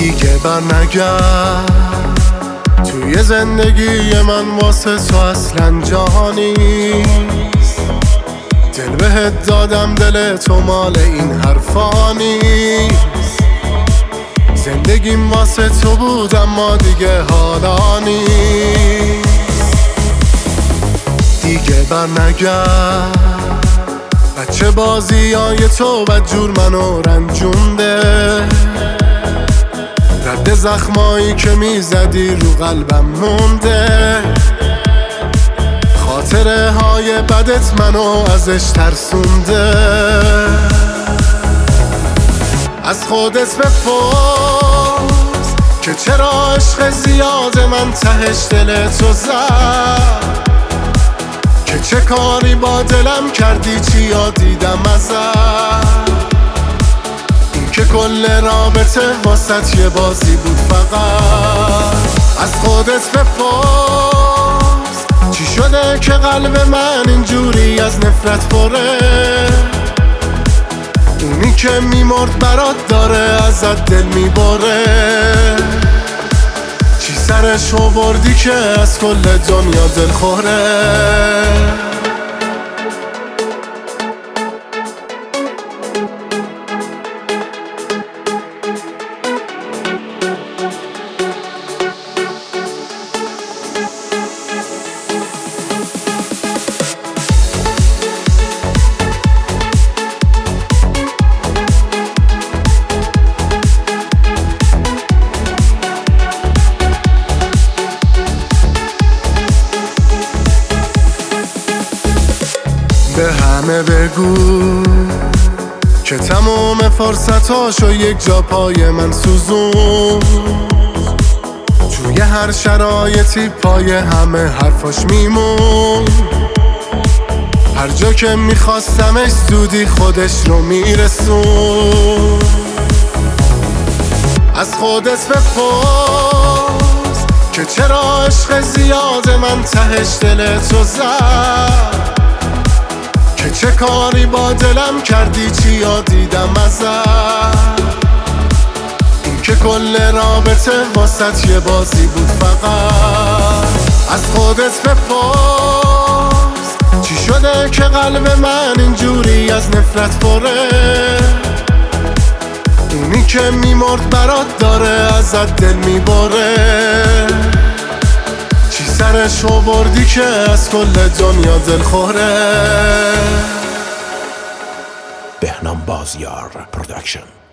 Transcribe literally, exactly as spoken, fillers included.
دیگه بر نگرد توی زندگی من، واسه تو اصلا جهانی نیست. دل بهت دادم، دل تو مال این حرفا نیست. زندگیم واسه تو بود اما دیگه حالا نیست. دیگه بر نگرد، بچه بازی های تو بدجور منو رنجونده. رد زخمایی که میزدی رو قلبم مونده. خاطره های بدت منو ازش ترسونده. از خودت بپرس که چرا عشق زیاد من تهش دل تو زد. که چه کاری با دلم کردی، چی یاد دیدم ازت. این که کل رابطه واسط یه بازی بود فقط. از خودت بپرس چی شده که قلب من اینجوری از نفرت پره. اونی که میمرد برات داره ازت دل میبره. چی سرش آوردی که از کل دنیا دل خوره. به همه بگو که تمام فرصتاشو یک جا پای من سوزون. توی هر شرایطی پای همه حرفاش میمون. هر جا که میخواستمش زودی خودش رو میرسون. از خودت بپرس که چرا عشق زیاد من تهش دل تو زد. که چه کاری با دلم کردی، چی یاد دیدم ازت. این که کل رابطه واسط یه بازی بود فقط. از خودت بپرس چی شده که قلب من اینجوری از نفرت پره. اونی که میمرد برات داره ازت دل میبره. چی سرش آوردی که از کل دنیا دل خوره. بهنام بازیار پروداکشن.